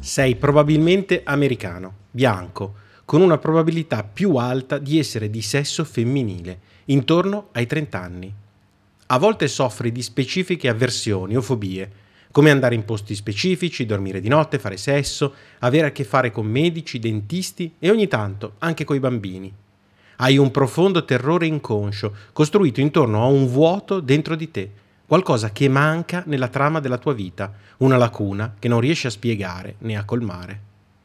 Sei probabilmente americano, bianco, con una probabilità più alta di essere di sesso femminile, intorno ai 30 anni. A volte soffri di specifiche avversioni o fobie, come andare in posti specifici, dormire di notte, fare sesso, avere a che fare con medici, dentisti e ogni tanto anche coi bambini. Hai un profondo terrore inconscio, costruito intorno a un vuoto dentro di te, qualcosa che manca nella trama della tua vita, una lacuna che non riesci a spiegare né a colmare.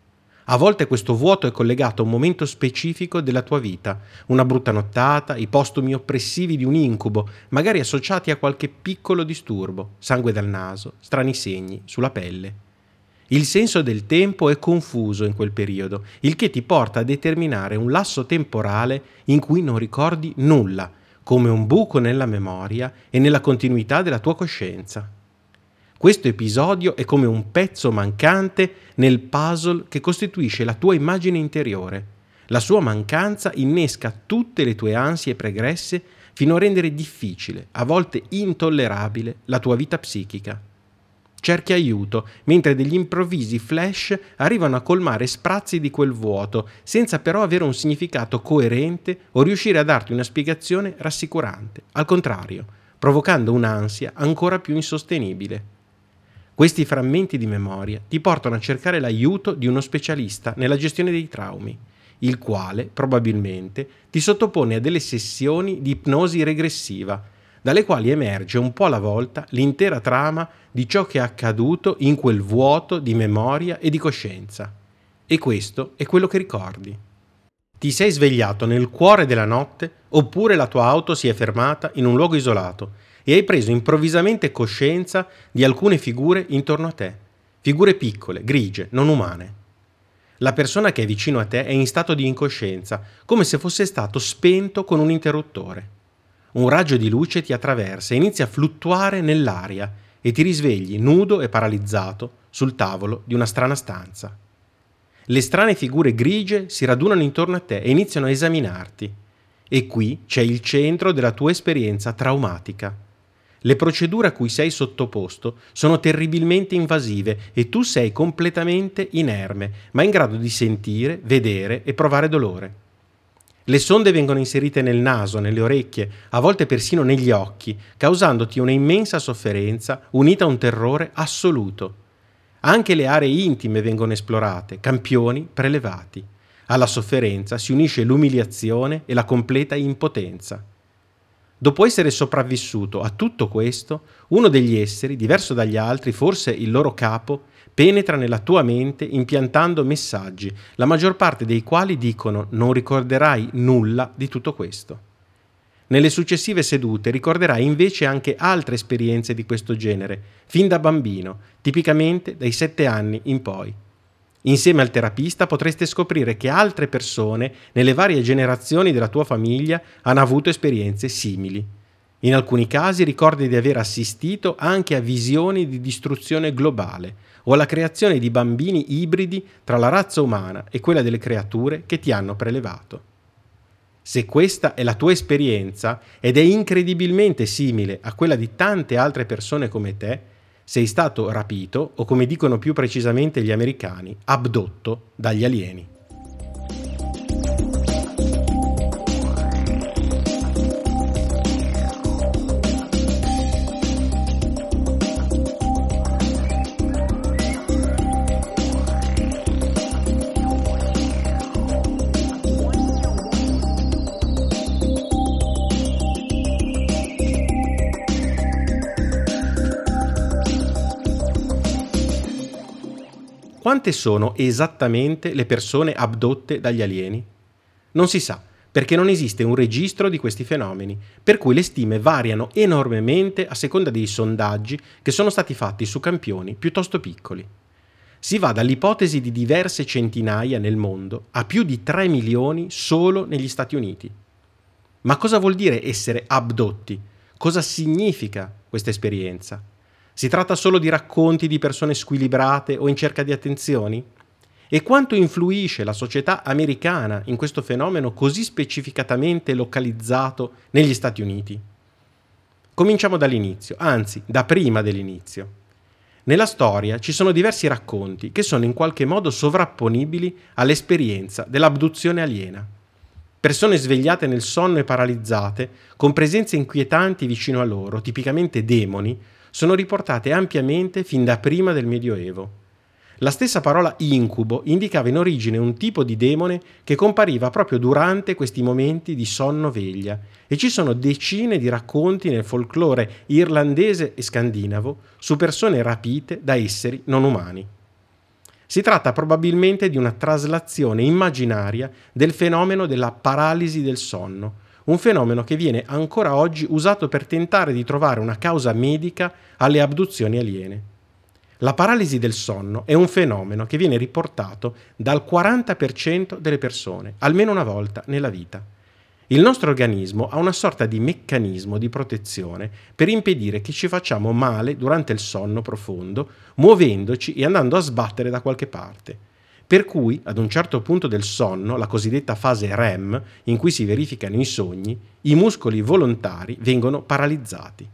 A volte questo vuoto è collegato a un momento specifico della tua vita, una brutta nottata, i postumi oppressivi di un incubo, magari associati a qualche piccolo disturbo, sangue dal naso, strani segni sulla pelle. Il senso del tempo è confuso in quel periodo, il che ti porta a determinare un lasso temporale in cui non ricordi nulla, come un buco nella memoria e nella continuità della tua coscienza. Questo episodio è come un pezzo mancante nel puzzle che costituisce la tua immagine interiore. La sua mancanza innesca tutte le tue ansie pregresse fino a rendere difficile, a volte intollerabile, la tua vita psichica. Cerchi aiuto, mentre degli improvvisi flash arrivano a colmare sprazzi di quel vuoto, senza però avere un significato coerente o riuscire a darti una spiegazione rassicurante. Al contrario, provocando un'ansia ancora più insostenibile. Questi frammenti di memoria ti portano a cercare l'aiuto di uno specialista nella gestione dei traumi, il quale, probabilmente, ti sottopone a delle sessioni di ipnosi regressiva, dalle quali emerge un po' alla volta l'intera trama di ciò che è accaduto in quel vuoto di memoria e di coscienza. E questo è quello che ricordi. Ti sei svegliato nel cuore della notte, oppure la tua auto si è fermata in un luogo isolato e hai preso improvvisamente coscienza di alcune figure intorno a te, figure piccole, grigie, non umane. La persona che è vicino a te è in stato di incoscienza, come se fosse stato spento con un interruttore. Un raggio di luce ti attraversa e inizia a fluttuare nell'aria e ti risvegli nudo e paralizzato sul tavolo di una strana stanza. Le strane figure grigie si radunano intorno a te e iniziano a esaminarti. E qui c'è il centro della tua esperienza traumatica. Le procedure a cui sei sottoposto sono terribilmente invasive e tu sei completamente inerme, ma in grado di sentire, vedere e provare dolore. Le sonde vengono inserite nel naso, nelle orecchie, a volte persino negli occhi, causandoti una immensa sofferenza unita a un terrore assoluto. Anche le aree intime vengono esplorate, campioni prelevati. Alla sofferenza si unisce l'umiliazione e la completa impotenza. Dopo essere sopravvissuto a tutto questo, uno degli esseri, diverso dagli altri, forse il loro capo, penetra nella tua mente impiantando messaggi, la maggior parte dei quali dicono non ricorderai nulla di tutto questo. Nelle successive sedute ricorderai invece anche altre esperienze di questo genere, fin da bambino, tipicamente dai 7 anni in poi. Insieme al terapista potreste scoprire che altre persone nelle varie generazioni della tua famiglia hanno avuto esperienze simili. In alcuni casi ricordi di aver assistito anche a visioni di distruzione globale o alla creazione di bambini ibridi tra la razza umana e quella delle creature che ti hanno prelevato. Se questa è la tua esperienza ed è incredibilmente simile a quella di tante altre persone come te, sei stato rapito o, come dicono più precisamente gli americani, abdotto dagli alieni. Quante sono esattamente le persone abdotte dagli alieni? Non si sa, perché non esiste un registro di questi fenomeni, per cui le stime variano enormemente a seconda dei sondaggi che sono stati fatti su campioni piuttosto piccoli. Si va dall'ipotesi di diverse centinaia nel mondo a più di 3 milioni solo negli Stati Uniti. Ma cosa vuol dire essere abdotti? Cosa significa questa esperienza? Si tratta solo di racconti di persone squilibrate o in cerca di attenzioni? E quanto influisce la società americana in questo fenomeno così specificatamente localizzato negli Stati Uniti? Cominciamo dall'inizio, anzi, da prima dell'inizio. Nella storia ci sono diversi racconti che sono in qualche modo sovrapponibili all'esperienza dell'abduzione aliena. Persone svegliate nel sonno e paralizzate, con presenze inquietanti vicino a loro, tipicamente demoni, sono riportate ampiamente fin da prima del Medioevo. La stessa parola incubo indicava in origine un tipo di demone che compariva proprio durante questi momenti di sonno-veglia, e ci sono decine di racconti nel folklore irlandese e scandinavo su persone rapite da esseri non umani. Si tratta probabilmente di una traslazione immaginaria del fenomeno della paralisi del sonno, un fenomeno che viene ancora oggi usato per tentare di trovare una causa medica alle abduzioni aliene. La paralisi del sonno è un fenomeno che viene riportato dal 40% delle persone, almeno una volta nella vita. Il nostro organismo ha una sorta di meccanismo di protezione per impedire che ci facciamo male durante il sonno profondo, muovendoci e andando a sbattere da qualche parte. Per cui, ad un certo punto del sonno, la cosiddetta fase REM, in cui si verificano i sogni, i muscoli volontari vengono paralizzati.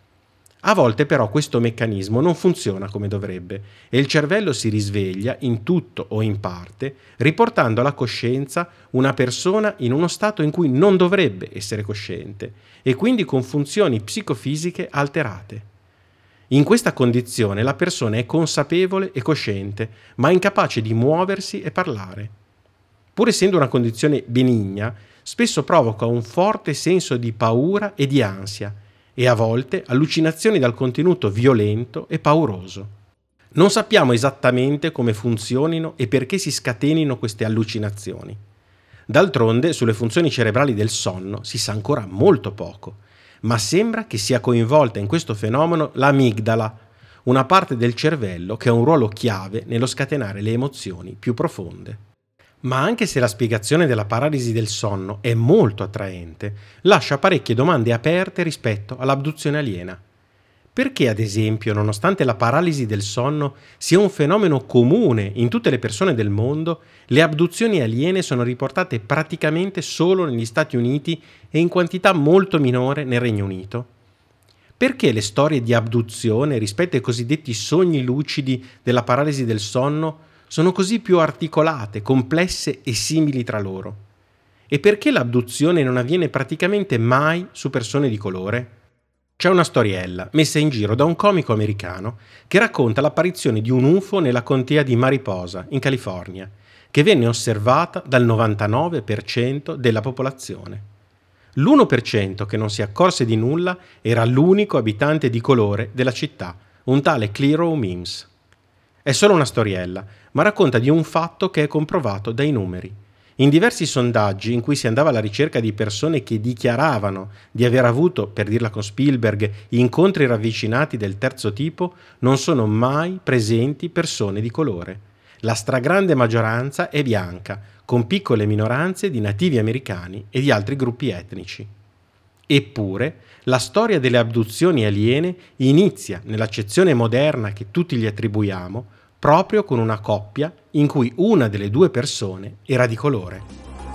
A volte però questo meccanismo non funziona come dovrebbe e il cervello si risveglia in tutto o in parte, riportando alla coscienza una persona in uno stato in cui non dovrebbe essere cosciente e quindi con funzioni psicofisiche alterate. In questa condizione la persona è consapevole e cosciente, ma incapace di muoversi e parlare. Pur essendo una condizione benigna, spesso provoca un forte senso di paura e di ansia, e a volte allucinazioni dal contenuto violento e pauroso. Non sappiamo esattamente come funzionino e perché si scatenino queste allucinazioni. D'altronde, sulle funzioni cerebrali del sonno si sa ancora molto poco, ma sembra che sia coinvolta in questo fenomeno l'amigdala, una parte del cervello che ha un ruolo chiave nello scatenare le emozioni più profonde. Ma anche se la spiegazione della paralisi del sonno è molto attraente, lascia parecchie domande aperte rispetto all'abduzione aliena. Perché, ad esempio, nonostante la paralisi del sonno sia un fenomeno comune in tutte le persone del mondo, le abduzioni aliene sono riportate praticamente solo negli Stati Uniti e in quantità molto minore nel Regno Unito? Perché le storie di abduzione rispetto ai cosiddetti sogni lucidi della paralisi del sonno sono così più articolate, complesse e simili tra loro? E perché l'abduzione non avviene praticamente mai su persone di colore? C'è una storiella messa in giro da un comico americano che racconta l'apparizione di un UFO nella contea di Mariposa, in California, che venne osservata dal 99% della popolazione. L'1% che non si accorse di nulla era l'unico abitante di colore della città, un tale Clero Mims. È solo una storiella, ma racconta di un fatto che è comprovato dai numeri. In diversi sondaggi in cui si andava alla ricerca di persone che dichiaravano di aver avuto, per dirla con Spielberg, incontri ravvicinati del terzo tipo, non sono mai presenti persone di colore. La stragrande maggioranza è bianca, con piccole minoranze di nativi americani e di altri gruppi etnici. Eppure, la storia delle abduzioni aliene inizia, nell'accezione moderna che tutti gli attribuiamo, proprio con una coppia in cui una delle due persone era di colore.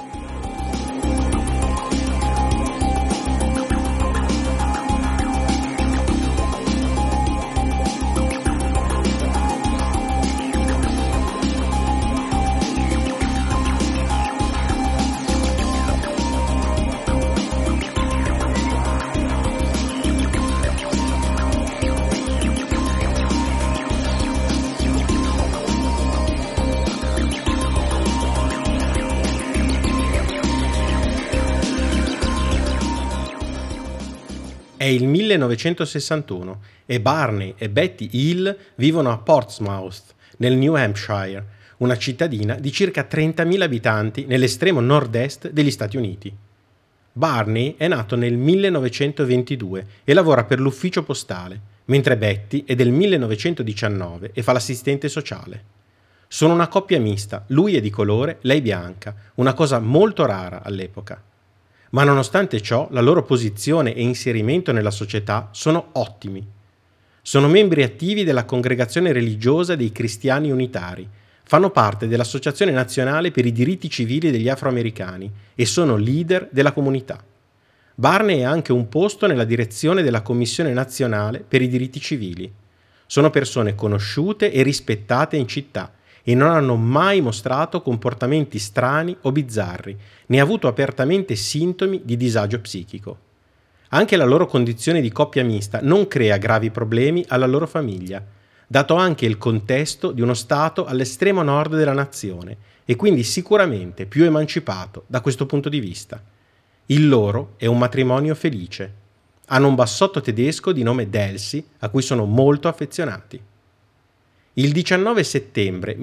È il 1961 e Barney e Betty Hill vivono a Portsmouth, nel New Hampshire, una cittadina di circa 30.000 abitanti nell'estremo nord-est degli Stati Uniti. Barney è nato nel 1922 e lavora per l'ufficio postale, mentre Betty è del 1919 e fa l'assistente sociale. Sono una coppia mista, lui è di colore, lei bianca, una cosa molto rara all'epoca. Ma nonostante ciò, la loro posizione e inserimento nella società sono ottimi. Sono membri attivi della congregazione religiosa dei Cristiani Unitari, fanno parte dell'Associazione Nazionale per i Diritti Civili degli Afroamericani e sono leader della comunità. Barney ha anche un posto nella direzione della Commissione Nazionale per i Diritti Civili. Sono persone conosciute e rispettate in città e non hanno mai mostrato comportamenti strani o bizzarri, né avuto apertamente sintomi di disagio psichico. Anche la loro condizione di coppia mista non crea gravi problemi alla loro famiglia, dato anche il contesto di uno stato all'estremo nord della nazione e quindi sicuramente più emancipato da questo punto di vista. Il loro è un matrimonio felice. Hanno un bassotto tedesco di nome Delcy, a cui sono molto affezionati. Il 19 settembre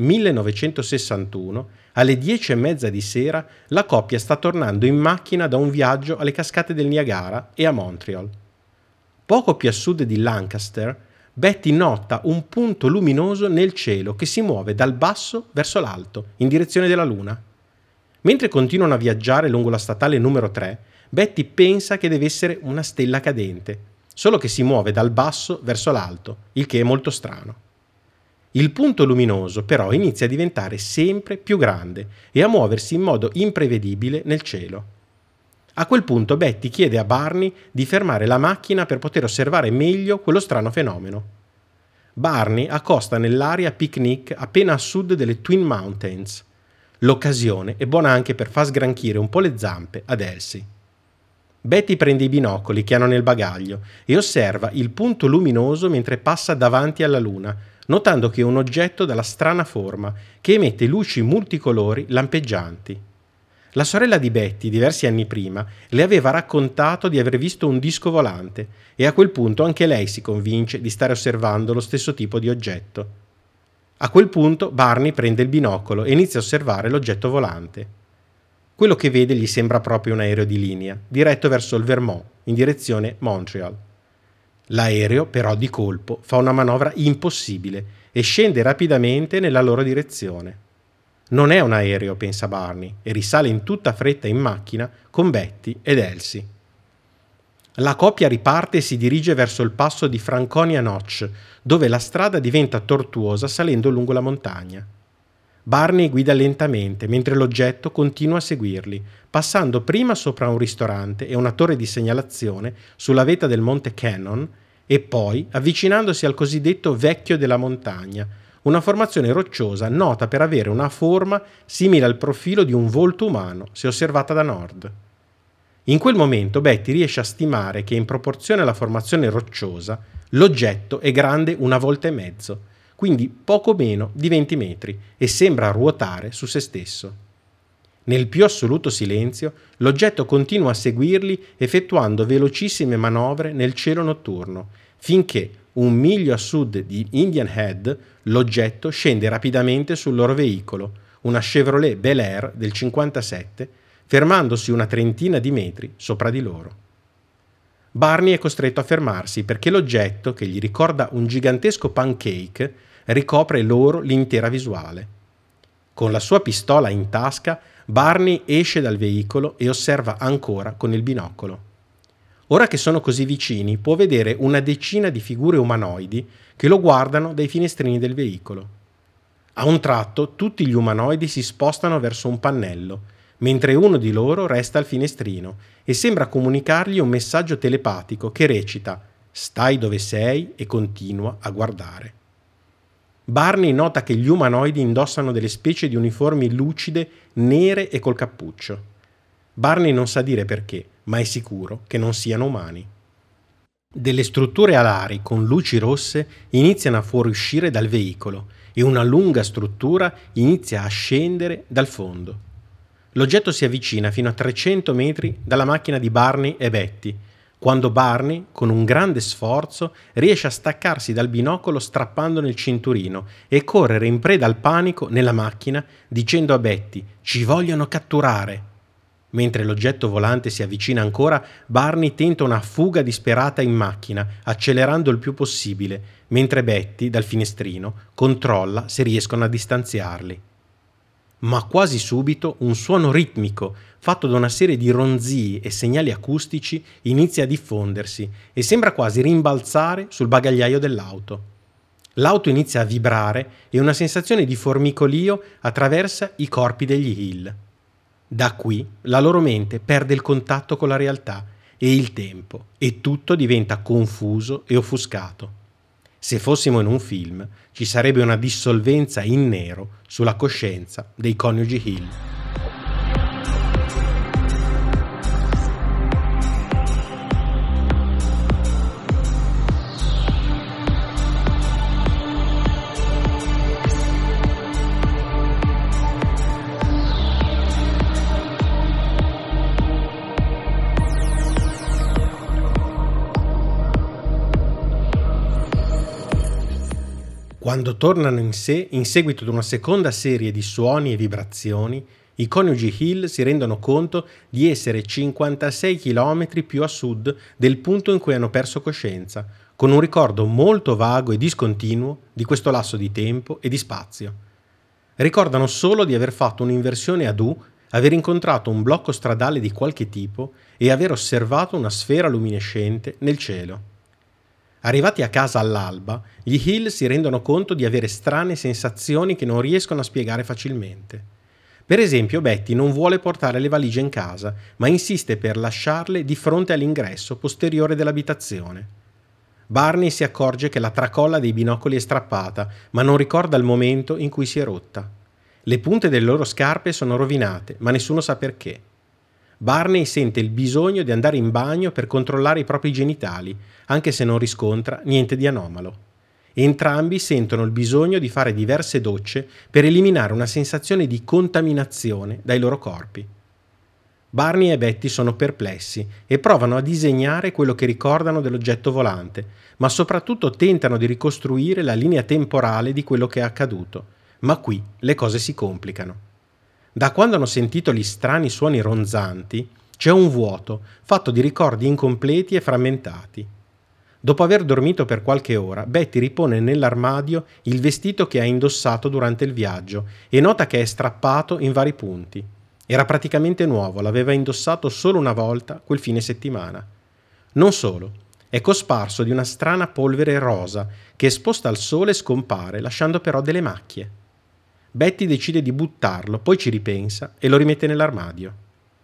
1961, alle 10:30 di sera, la coppia sta tornando in macchina da un viaggio alle cascate del Niagara e a Montreal. Poco più a sud di Lancaster, Betty nota un punto luminoso nel cielo che si muove dal basso verso l'alto, in direzione della Luna. Mentre continuano a viaggiare lungo la statale numero 3, Betty pensa che deve essere una stella cadente, solo che si muove dal basso verso l'alto, il che è molto strano. Il punto luminoso però inizia a diventare sempre più grande e a muoversi in modo imprevedibile nel cielo. A quel punto Betty chiede a Barney di fermare la macchina per poter osservare meglio quello strano fenomeno. Barney accosta nell'area picnic appena a sud delle Twin Mountains. L'occasione è buona anche per far sgranchire un po' le zampe ad Elsie. Betty prende i binocoli che hanno nel bagaglio e osserva il punto luminoso mentre passa davanti alla Luna, notando che è un oggetto dalla strana forma che emette luci multicolori lampeggianti. La sorella di Betty, diversi anni prima, le aveva raccontato di aver visto un disco volante e a quel punto anche lei si convince di stare osservando lo stesso tipo di oggetto. A quel punto Barney prende il binocolo e inizia a osservare l'oggetto volante. Quello che vede gli sembra proprio un aereo di linea, diretto verso il Vermont, in direzione Montreal. L'aereo, però, di colpo fa una manovra impossibile e scende rapidamente nella loro direzione. Non è un aereo, pensa Barney, e risale in tutta fretta in macchina con Betty ed Elsie. La coppia riparte e si dirige verso il passo di Franconia Notch, dove la strada diventa tortuosa salendo lungo la montagna. Barney guida lentamente, mentre l'oggetto continua a seguirli, passando prima sopra un ristorante e una torre di segnalazione sulla vetta del Monte Cannon e poi avvicinandosi al cosiddetto Vecchio della Montagna, una formazione rocciosa nota per avere una forma simile al profilo di un volto umano se osservata da nord. In quel momento Betty riesce a stimare che in proporzione alla formazione rocciosa l'oggetto è grande 1,5 volte, quindi poco meno di 20 metri, e sembra ruotare su se stesso. Nel più assoluto silenzio, l'oggetto continua a seguirli effettuando velocissime manovre nel cielo notturno, finché, 1 miglio a sud di Indian Head, l'oggetto scende rapidamente sul loro veicolo, una Chevrolet Bel Air del 57, fermandosi una trentina di metri sopra di loro. Barney è costretto a fermarsi perché l'oggetto, che gli ricorda un gigantesco pancake, ricopre loro l'intera visuale. Con la sua pistola in tasca, Barney esce dal veicolo e osserva ancora con il binocolo. Ora che sono così vicini, può vedere una decina di figure umanoidi che lo guardano dai finestrini del veicolo. A un tratto, tutti gli umanoidi si spostano verso un pannello, mentre uno di loro resta al finestrino e sembra comunicargli un messaggio telepatico che recita «Stai dove sei e continua a guardare». Barney nota che gli umanoidi indossano delle specie di uniformi lucide, nere e col cappuccio. Barney non sa dire perché, ma è sicuro che non siano umani. Delle strutture alari con luci rosse iniziano a fuoriuscire dal veicolo e una lunga struttura inizia a scendere dal fondo. L'oggetto si avvicina fino a 300 metri dalla macchina di Barney e Betty, quando Barney, con un grande sforzo, riesce a staccarsi dal binocolo strappandone il cinturino e correre in preda al panico nella macchina dicendo a Betty «Ci vogliono catturare!». Mentre l'oggetto volante si avvicina ancora, Barney tenta una fuga disperata in macchina, accelerando il più possibile, mentre Betty, dal finestrino, controlla se riescono a distanziarli. Ma quasi subito un suono ritmico, fatto da una serie di ronzii e segnali acustici, inizia a diffondersi e sembra quasi rimbalzare sul bagagliaio dell'auto. L'auto inizia a vibrare e una sensazione di formicolio attraversa i corpi degli Hill. Da qui la loro mente perde il contatto con la realtà e il tempo, e tutto diventa confuso e offuscato. Se fossimo in un film, ci sarebbe una dissolvenza in nero sulla coscienza dei coniugi Hill. Quando tornano in sé, in seguito ad una seconda serie di suoni e vibrazioni, i coniugi Hill si rendono conto di essere 56 km più a sud del punto in cui hanno perso coscienza, con un ricordo molto vago e discontinuo di questo lasso di tempo e di spazio. Ricordano solo di aver fatto un'inversione ad U, aver incontrato un blocco stradale di qualche tipo e aver osservato una sfera luminescente nel cielo. Arrivati a casa all'alba, gli Hill si rendono conto di avere strane sensazioni che non riescono a spiegare facilmente. Per esempio, Betty non vuole portare le valigie in casa, ma insiste per lasciarle di fronte all'ingresso posteriore dell'abitazione. Barney si accorge che la tracolla dei binocoli è strappata, ma non ricorda il momento in cui si è rotta. Le punte delle loro scarpe sono rovinate, ma nessuno sa perché. Barney sente il bisogno di andare in bagno per controllare i propri genitali, anche se non riscontra niente di anomalo. Entrambi sentono il bisogno di fare diverse docce per eliminare una sensazione di contaminazione dai loro corpi. Barney e Betty sono perplessi e provano a disegnare quello che ricordano dell'oggetto volante, ma soprattutto tentano di ricostruire la linea temporale di quello che è accaduto. Ma qui le cose si complicano. Da quando hanno sentito gli strani suoni ronzanti, c'è un vuoto fatto di ricordi incompleti e frammentati. Dopo aver dormito per qualche ora, Betty ripone nell'armadio il vestito che ha indossato durante il viaggio e nota che è strappato in vari punti. Era praticamente nuovo, l'aveva indossato solo una volta quel fine settimana. Non solo, è cosparso di una strana polvere rosa che esposta al sole scompare, lasciando però delle macchie. Betty decide di buttarlo, poi ci ripensa e lo rimette nell'armadio.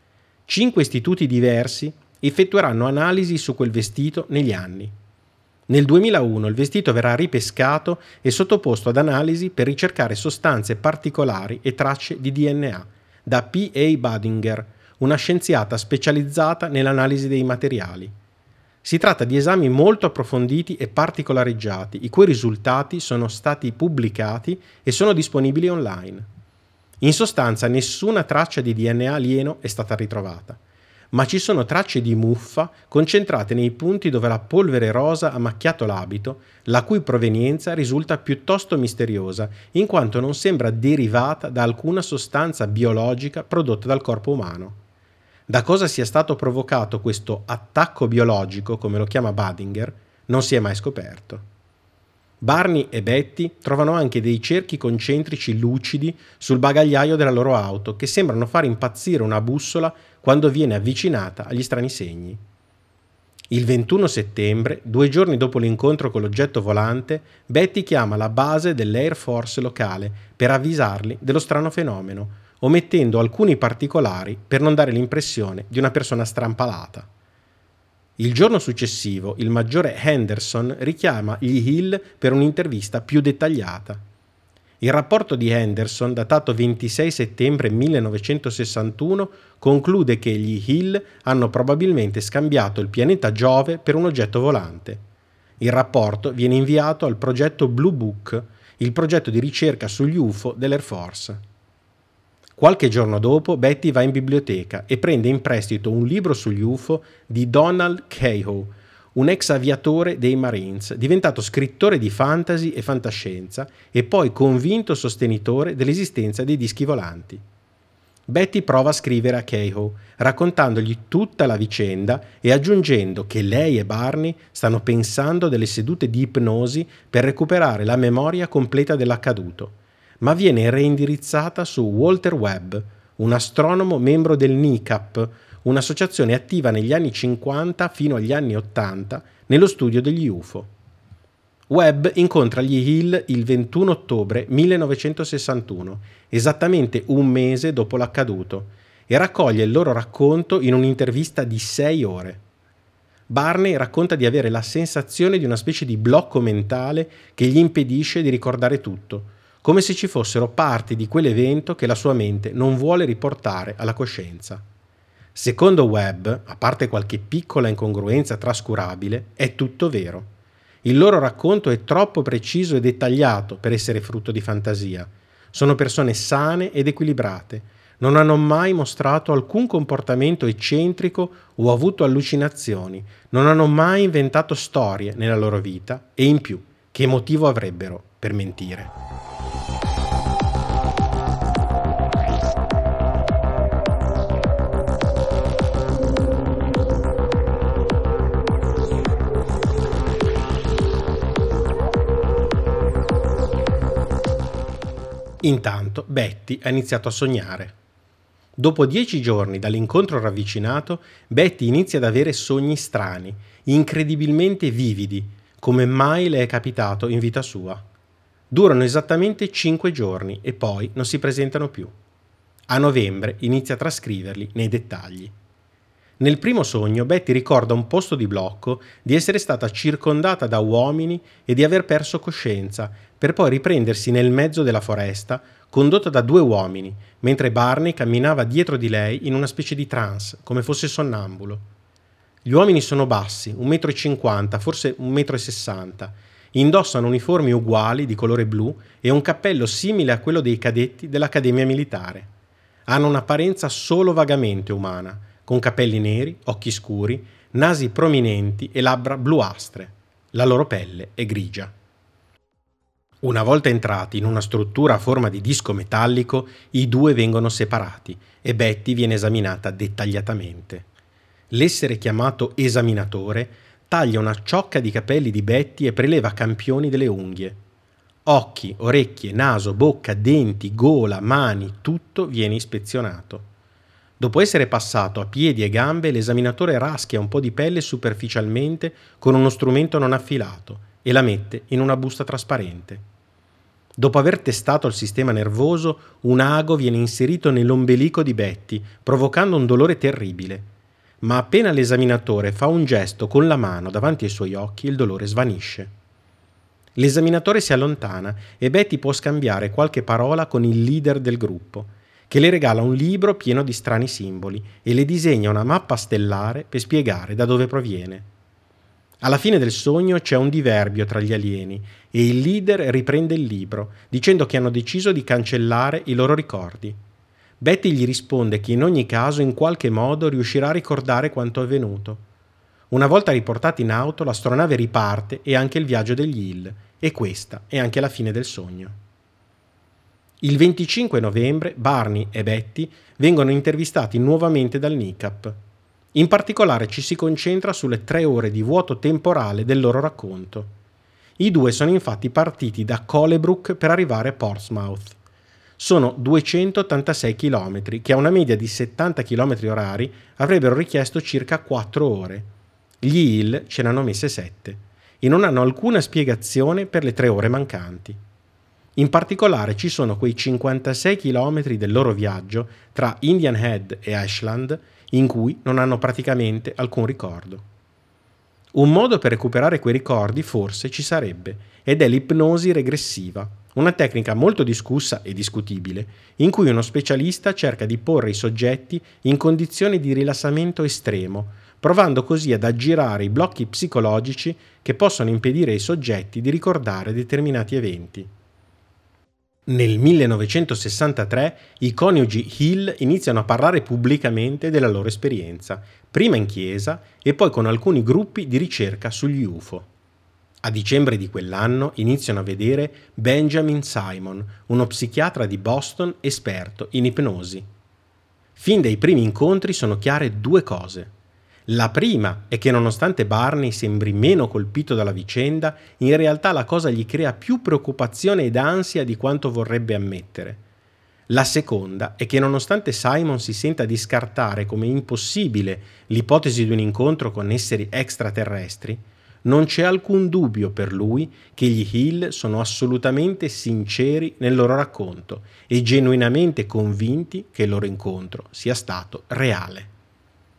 5 istituti diversi effettueranno analisi su quel vestito negli anni. Nel 2001 il vestito verrà ripescato e sottoposto ad analisi per ricercare sostanze particolari e tracce di DNA da P.A. Badinger, una scienziata specializzata nell'analisi dei materiali. Si tratta di esami molto approfonditi e particolareggiati, i cui risultati sono stati pubblicati e sono disponibili online. In sostanza, nessuna traccia di DNA alieno è stata ritrovata, ma ci sono tracce di muffa concentrate nei punti dove la polvere rosa ha macchiato l'abito, la cui provenienza risulta piuttosto misteriosa, in quanto non sembra derivata da alcuna sostanza biologica prodotta dal corpo umano. Da cosa sia stato provocato questo attacco biologico, come lo chiama Badinger, non si è mai scoperto. Barney e Betty trovano anche dei cerchi concentrici lucidi sul bagagliaio della loro auto che sembrano far impazzire una bussola quando viene avvicinata agli strani segni. Il 21 settembre, 2 giorni dopo l'incontro con l'oggetto volante, Betty chiama la base dell'Air Force locale per avvisarli dello strano fenomeno, omettendo alcuni particolari per non dare l'impressione di una persona strampalata. Il giorno successivo, il maggiore Henderson richiama gli Hill per un'intervista più dettagliata. Il rapporto di Henderson, datato 26 settembre 1961, conclude che gli Hill hanno probabilmente scambiato il pianeta Giove per un oggetto volante. Il rapporto viene inviato al progetto Blue Book, il progetto di ricerca sugli UFO dell'Air Force. Qualche giorno dopo Betty va in biblioteca e prende in prestito un libro sugli UFO di Donald Cahoe, un ex aviatore dei Marines, diventato scrittore di fantasy e fantascienza e poi convinto sostenitore dell'esistenza dei dischi volanti. Betty prova a scrivere a Cahoe, raccontandogli tutta la vicenda e aggiungendo che lei e Barney stanno pensando delle sedute di ipnosi per recuperare la memoria completa dell'accaduto, ma viene reindirizzata su Walter Webb, un astronomo membro del NICAP, un'associazione attiva negli anni 50 fino agli anni 80 nello studio degli UFO. Webb incontra gli Hill il 21 ottobre 1961, esattamente un mese dopo l'accaduto, e raccoglie il loro racconto in un'intervista di 6 ore. Barney racconta di avere la sensazione di una specie di blocco mentale che gli impedisce di ricordare tutto, come se ci fossero parti di quell'evento che la sua mente non vuole riportare alla coscienza. Secondo Webb, a parte qualche piccola incongruenza trascurabile, è tutto vero. Il loro racconto è troppo preciso e dettagliato per essere frutto di fantasia. Sono persone sane ed equilibrate. Non hanno mai mostrato alcun comportamento eccentrico o avuto allucinazioni. Non hanno mai inventato storie nella loro vita e in più, che motivo avrebbero per mentire? Intanto Betty ha iniziato a sognare. Dopo 10 giorni dall'incontro ravvicinato, Betty inizia ad avere sogni strani, incredibilmente vividi, come mai le è capitato in vita sua. Durano esattamente 5 giorni e poi non si presentano più. A novembre inizia a trascriverli nei dettagli. Nel primo sogno Betty ricorda un posto di blocco, di essere stata circondata da uomini e di aver perso coscienza, per poi riprendersi nel mezzo della foresta, condotta da 2 uomini, mentre Barney camminava dietro di lei in una specie di trance, come fosse sonnambulo. Gli uomini sono bassi, 1,50 m, forse 1,60 m, indossano uniformi uguali di colore blu e un cappello simile a quello dei cadetti dell'Accademia Militare. Hanno un'apparenza solo vagamente umana, con capelli neri, occhi scuri, nasi prominenti e labbra bluastre. La loro pelle è grigia. Una volta entrati in una struttura a forma di disco metallico, i 2 vengono separati e Betty viene esaminata dettagliatamente. L'essere chiamato esaminatore taglia una ciocca di capelli di Betty e preleva campioni delle unghie. Occhi, orecchie, naso, bocca, denti, gola, mani, tutto viene ispezionato. Dopo essere passato a piedi e gambe, l'esaminatore raschia un po' di pelle superficialmente con uno strumento non affilato e la mette in una busta trasparente. Dopo aver testato il sistema nervoso, un ago viene inserito nell'ombelico di Betty, provocando un dolore terribile. Ma appena l'esaminatore fa un gesto con la mano davanti ai suoi occhi, il dolore svanisce. L'esaminatore si allontana e Betty può scambiare qualche parola con il leader del gruppo, che le regala un libro pieno di strani simboli e le disegna una mappa stellare per spiegare da dove proviene. Alla fine del sogno c'è un diverbio tra gli alieni e il leader riprende il libro, dicendo che hanno deciso di cancellare i loro ricordi. Betty gli risponde che in ogni caso in qualche modo riuscirà a ricordare quanto è avvenuto. Una volta riportati in auto, l'astronave riparte e anche il viaggio degli Hill, e questa è anche la fine del sogno. Il 25 novembre Barney e Betty vengono intervistati nuovamente dal NICAP. In particolare ci si concentra sulle 3 ore di vuoto temporale del loro racconto. I 2 sono infatti partiti da Colebrook per arrivare a Portsmouth. Sono 286 km, che a una media di 70 km orari avrebbero richiesto circa 4 ore. Gli Hill ce ne hanno messe 7 e non hanno alcuna spiegazione per le 3 ore mancanti. In particolare ci sono quei 56 km del loro viaggio tra Indian Head e Ashland in cui non hanno praticamente alcun ricordo. Un modo per recuperare quei ricordi forse ci sarebbe, ed è l'ipnosi regressiva, una tecnica molto discussa e discutibile, in cui uno specialista cerca di porre i soggetti in condizioni di rilassamento estremo, provando così ad aggirare i blocchi psicologici che possono impedire ai soggetti di ricordare determinati eventi. Nel 1963 i coniugi Hill iniziano a parlare pubblicamente della loro esperienza, prima in chiesa e poi con alcuni gruppi di ricerca sugli UFO. A dicembre di quell'anno iniziano a vedere Benjamin Simon, uno psichiatra di Boston esperto in ipnosi. Fin dai primi incontri sono chiare 2 cose. La prima è che nonostante Barney sembri meno colpito dalla vicenda, in realtà la cosa gli crea più preoccupazione ed ansia di quanto vorrebbe ammettere. La seconda è che nonostante Simon si senta di scartare come impossibile l'ipotesi di un incontro con esseri extraterrestri, non c'è alcun dubbio per lui che gli Hill sono assolutamente sinceri nel loro racconto e genuinamente convinti che il loro incontro sia stato reale.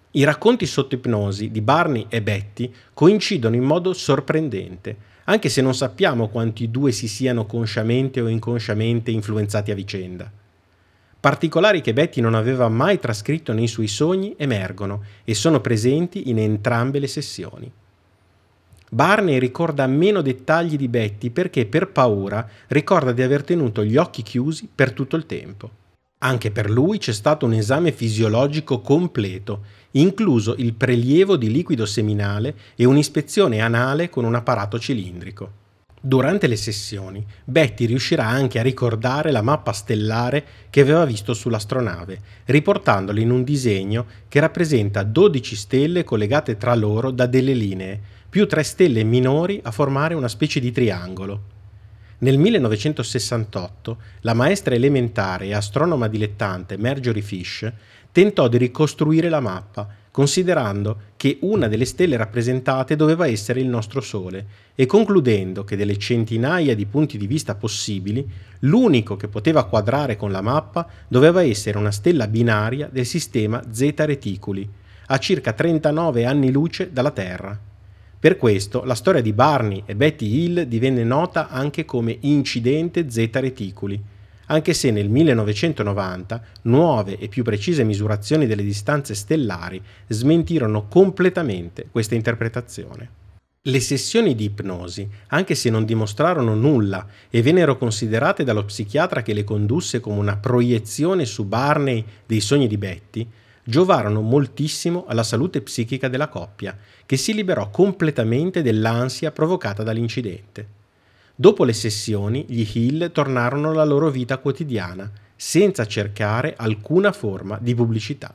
I racconti sotto ipnosi di Barney e Betty coincidono in modo sorprendente, anche se non sappiamo quanti i due si siano consciamente o inconsciamente influenzati a vicenda. Particolari che Betty non aveva mai trascritto nei suoi sogni emergono e sono presenti in entrambe le sessioni. Barney ricorda meno dettagli di Betty perché per paura ricorda di aver tenuto gli occhi chiusi per tutto il tempo. Anche per lui c'è stato un esame fisiologico completo, incluso il prelievo di liquido seminale e un'ispezione anale con un apparato cilindrico. Durante le sessioni, Betty riuscirà anche a ricordare la mappa stellare che aveva visto sull'astronave, riportandola in un disegno che rappresenta 12 stelle collegate tra loro da delle linee, più 3 stelle minori a formare una specie di triangolo. Nel 1968, la maestra elementare e astronoma dilettante Marjorie Fish tentò di ricostruire la mappa, considerando che una delle stelle rappresentate doveva essere il nostro Sole e concludendo che delle centinaia di punti di vista possibili, l'unico che poteva quadrare con la mappa doveva essere una stella binaria del sistema Zeta Reticuli, a circa 39 anni luce dalla Terra. Per questo la storia di Barney e Betty Hill divenne nota anche come incidente Zeta Reticuli, anche se nel 1990 nuove e più precise misurazioni delle distanze stellari smentirono completamente questa interpretazione. Le sessioni di ipnosi, anche se non dimostrarono nulla e vennero considerate dallo psichiatra che le condusse come una proiezione su Barney dei sogni di Betty, giovarono moltissimo alla salute psichica della coppia, che si liberò completamente dell'ansia provocata dall'incidente. Dopo le sessioni, gli Hill tornarono alla loro vita quotidiana, senza cercare alcuna forma di pubblicità.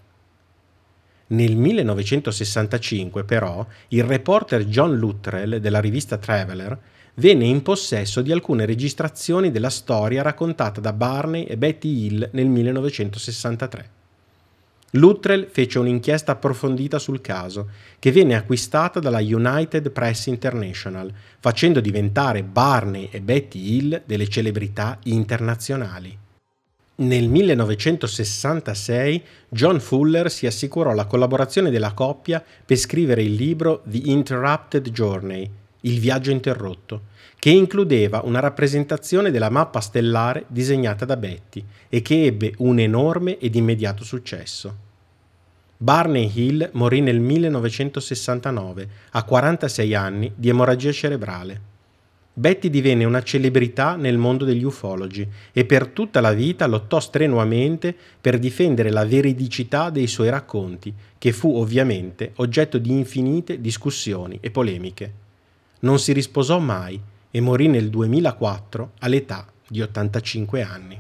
Nel 1965, però, il reporter John Luttrell della rivista Traveler venne in possesso di alcune registrazioni della storia raccontata da Barney e Betty Hill nel 1963. Luttrell fece un'inchiesta approfondita sul caso, che venne acquistata dalla United Press International, facendo diventare Barney e Betty Hill delle celebrità internazionali. Nel 1966 John Fuller si assicurò la collaborazione della coppia per scrivere il libro The Interrupted Journey, Il viaggio interrotto, che includeva una rappresentazione della mappa stellare disegnata da Betty e che ebbe un enorme ed immediato successo. Barney Hill morì nel 1969, a 46 anni, di emorragia cerebrale. Betty divenne una celebrità nel mondo degli ufologi e per tutta la vita lottò strenuamente per difendere la veridicità dei suoi racconti, che fu ovviamente oggetto di infinite discussioni e polemiche. Non si risposò mai e morì nel 2004 all'età di 85 anni.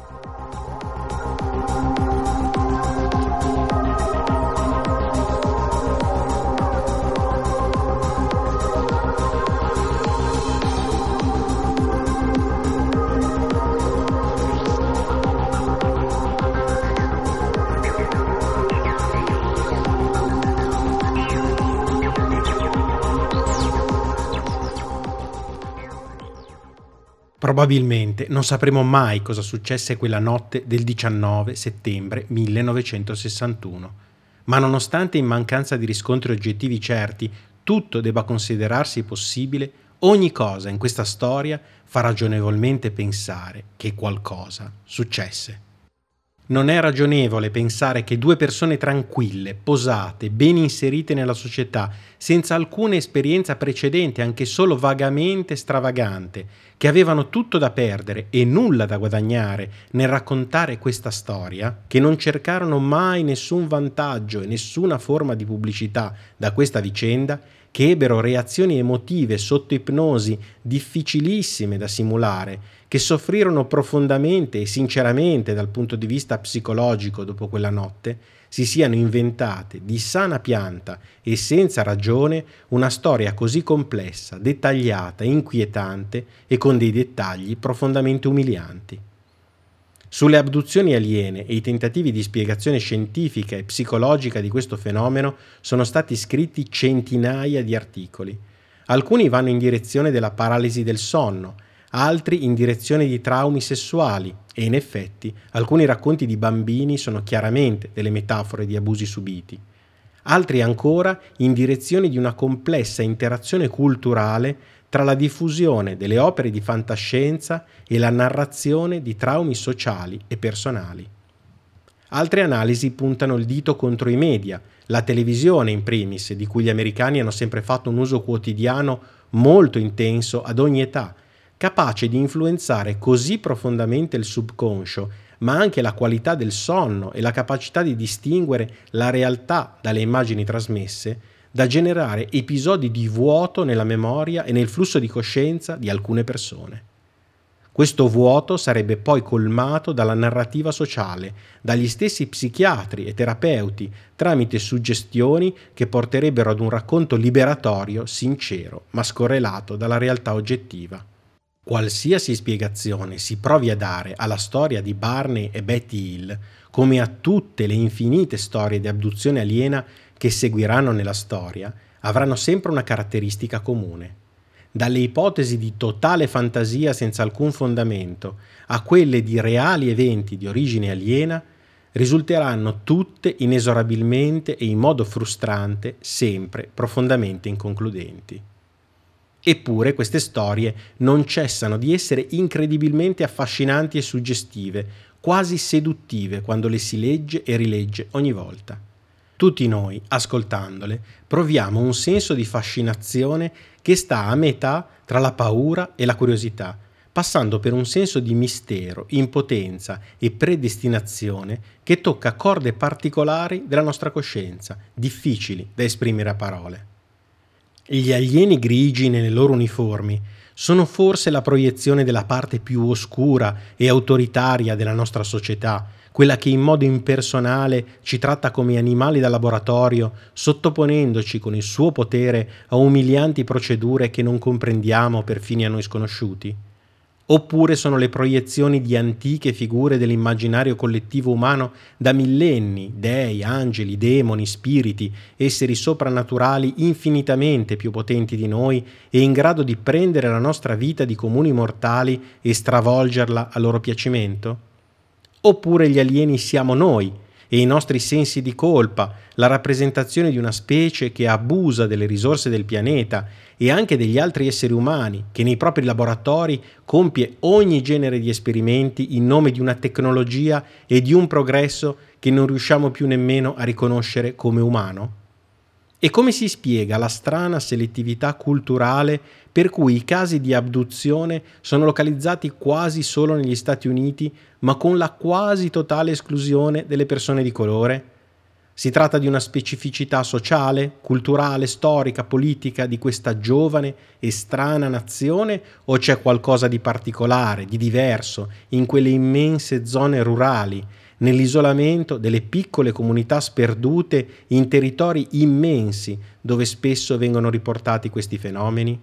Probabilmente non sapremo mai cosa successe quella notte del 19 settembre 1961, ma nonostante in mancanza di riscontri oggettivi certi tutto debba considerarsi possibile, ogni cosa in questa storia fa ragionevolmente pensare che qualcosa successe. Non è ragionevole pensare che due persone tranquille, posate, ben inserite nella società, senza alcuna esperienza precedente, anche solo vagamente stravagante, che avevano tutto da perdere e nulla da guadagnare nel raccontare questa storia, che non cercarono mai nessun vantaggio e nessuna forma di pubblicità da questa vicenda, che ebbero reazioni emotive sotto ipnosi difficilissime da simulare, che soffrirono profondamente e sinceramente dal punto di vista psicologico dopo quella notte, si siano inventate di sana pianta e senza ragione una storia così complessa, dettagliata, inquietante e con dei dettagli profondamente umilianti. Sulle abduzioni aliene e i tentativi di spiegazione scientifica e psicologica di questo fenomeno sono stati scritti centinaia di articoli. Alcuni vanno in direzione della paralisi del sonno, altri in direzione di traumi sessuali e in effetti alcuni racconti di bambini sono chiaramente delle metafore di abusi subiti. altri ancora in direzione di una complessa interazione culturale tra la diffusione delle opere di fantascienza e la narrazione di traumi sociali e personali. Altre analisi puntano il dito contro i media, la televisione in primis, di cui gli americani hanno sempre fatto un uso quotidiano molto intenso ad ogni età, capace di influenzare così profondamente il subconscio, ma anche la qualità del sonno e la capacità di distinguere la realtà dalle immagini trasmesse, da generare episodi di vuoto nella memoria e nel flusso di coscienza di alcune persone. Questo vuoto sarebbe poi colmato dalla narrativa sociale, dagli stessi psichiatri e terapeuti, tramite suggestioni che porterebbero ad un racconto liberatorio, sincero, ma scorrelato dalla realtà oggettiva. Qualsiasi spiegazione si provi a dare alla storia di Barney e Betty Hill, come a tutte le infinite storie di abduzione aliena che seguiranno nella storia, avranno sempre una caratteristica comune. Dalle ipotesi di totale fantasia senza alcun fondamento a quelle di reali eventi di origine aliena, risulteranno tutte inesorabilmente e in modo frustrante sempre profondamente inconcludenti. Eppure queste storie non cessano di essere incredibilmente affascinanti e suggestive, quasi seduttive quando le si legge e rilegge ogni volta. Tutti noi, ascoltandole, proviamo un senso di fascinazione che sta a metà tra la paura e la curiosità, passando per un senso di mistero, impotenza e predestinazione che tocca corde particolari della nostra coscienza, difficili da esprimere a parole. Gli alieni grigi nelle loro uniformi sono forse la proiezione della parte più oscura e autoritaria della nostra società, quella che in modo impersonale ci tratta come animali da laboratorio, sottoponendoci con il suo potere a umilianti procedure che non comprendiamo per fini a noi sconosciuti? Oppure sono le proiezioni di antiche figure dell'immaginario collettivo umano da millenni, dei, angeli, demoni, spiriti, esseri soprannaturali infinitamente più potenti di noi e in grado di prendere la nostra vita di comuni mortali e stravolgerla a loro piacimento? Oppure gli alieni siamo noi e i nostri sensi di colpa, la rappresentazione di una specie che abusa delle risorse del pianeta e anche degli altri esseri umani, che nei propri laboratori compie ogni genere di esperimenti in nome di una tecnologia e di un progresso che non riusciamo più nemmeno a riconoscere come umano? E come si spiega la strana selettività culturale per cui i casi di abduzione sono localizzati quasi solo negli Stati Uniti, ma con la quasi totale esclusione delle persone di colore? Si tratta di una specificità sociale, culturale, storica, politica di questa giovane e strana nazione o c'è qualcosa di particolare, di diverso, in quelle immense zone rurali, nell'isolamento delle piccole comunità sperdute in territori immensi dove spesso vengono riportati questi fenomeni?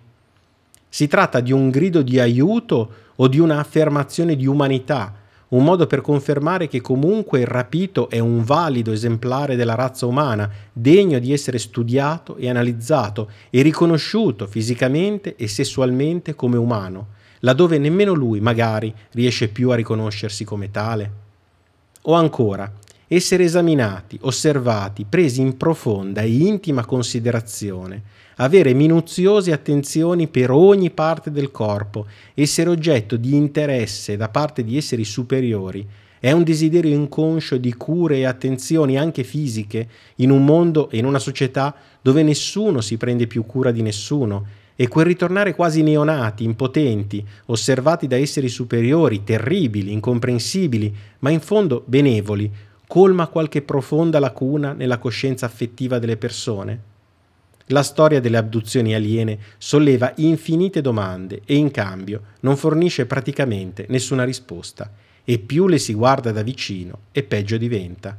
Si tratta di un grido di aiuto o di una affermazione di umanità, un modo per confermare che comunque il rapito è un valido esemplare della razza umana, degno di essere studiato e analizzato e riconosciuto fisicamente e sessualmente come umano, laddove nemmeno lui magari riesce più a riconoscersi come tale? O ancora, essere esaminati, osservati, presi in profonda e intima considerazione, avere minuziose attenzioni per ogni parte del corpo, essere oggetto di interesse da parte di esseri superiori, è un desiderio inconscio di cure e attenzioni anche fisiche in un mondo e in una società dove nessuno si prende più cura di nessuno, e quel ritornare quasi neonati, impotenti, osservati da esseri superiori, terribili, incomprensibili, ma in fondo benevoli, colma qualche profonda lacuna nella coscienza affettiva delle persone? La storia delle abduzioni aliene solleva infinite domande e in cambio non fornisce praticamente nessuna risposta, e più le si guarda da vicino e peggio diventa.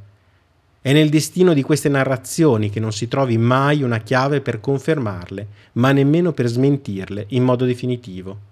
È nel destino di queste narrazioni che non si trovi mai una chiave per confermarle, ma nemmeno per smentirle in modo definitivo.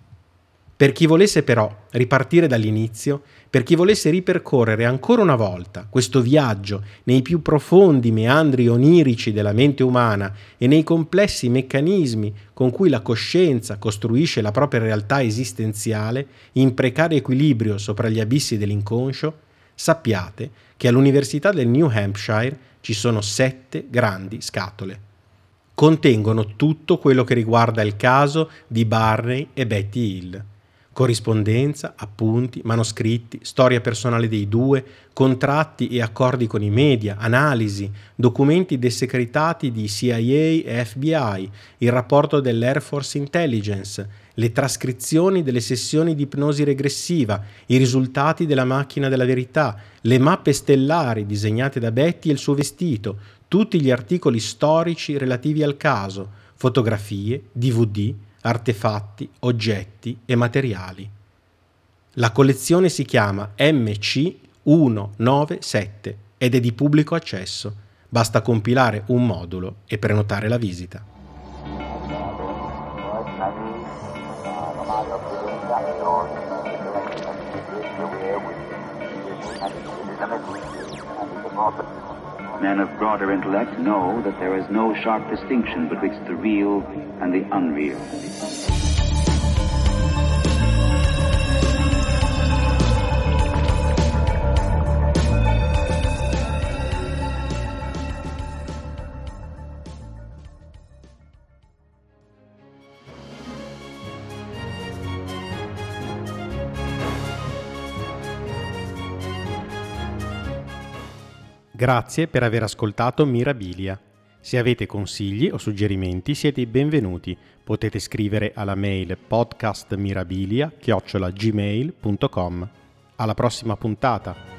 Per chi volesse però ripartire dall'inizio, per chi volesse ripercorrere ancora una volta questo viaggio nei più profondi meandri onirici della mente umana e nei complessi meccanismi con cui la coscienza costruisce la propria realtà esistenziale in precario equilibrio sopra gli abissi dell'inconscio, sappiate che all'Università del New Hampshire Ci sono 7 grandi scatole. Contengono tutto quello che riguarda il caso di Barney e Betty Hill. Corrispondenza, appunti, manoscritti, storia personale dei due, contratti e accordi con i media, analisi, documenti desecretati di CIA e FBI, il rapporto dell'Air Force Intelligence, le trascrizioni delle sessioni di ipnosi regressiva, i risultati della macchina della verità, le mappe stellari disegnate da Betty e il suo vestito, tutti gli articoli storici relativi al caso, fotografie, DVD, artefatti, oggetti e materiali. La collezione si chiama MC197 ed è di pubblico accesso. Basta compilare un modulo e prenotare la visita. Men of broader intellect know that there is no sharp distinction betwixt the real and the unreal. Grazie per aver ascoltato Mirabilia. Se avete consigli o suggerimenti siete i benvenuti. Potete scrivere alla mail podcastmirabilia@gmail.com. Alla prossima puntata!